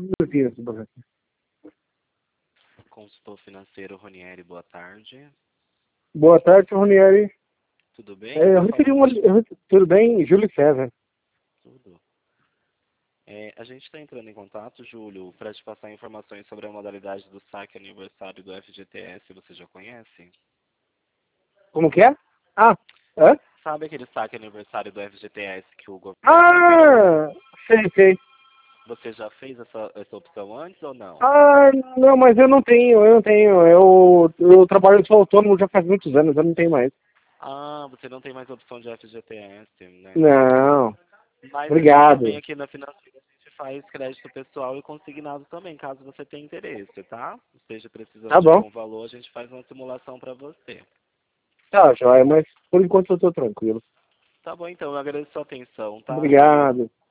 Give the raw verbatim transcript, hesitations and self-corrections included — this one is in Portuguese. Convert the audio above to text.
minutinhos. Boa Consultor financeiro Ronieri, boa tarde. Boa tarde, Ronieri. Tudo bem? É, eu recebi uma... Eu, tudo bem? Júlio César. Tudo. É, a gente está entrando em contato, Júlio, para te passar informações sobre a modalidade do saque aniversário do F G T S. Você já conhece? Como que é? Ah, hã? Sabe aquele saque aniversário do F G T S que o governo liberou? Ah, sei, sei. Você já fez essa, essa opção antes ou não? Ah, não, mas eu não tenho, eu não tenho. Eu, eu trabalho, eu sou autônomo já faz muitos anos, eu não tenho mais. Ah, você não tem mais opção de F G T S, né? Não, Mas a gente também obrigado. aqui na financeira a gente faz crédito pessoal e consignado também, caso você tenha interesse, tá? Esteja precisando Tá de bom. algum valor, a gente faz uma simulação para você. Tá, joia, mas por enquanto eu tô tranquilo. Tá bom, então, eu agradeço a sua atenção, tá, Júlio? Obrigado.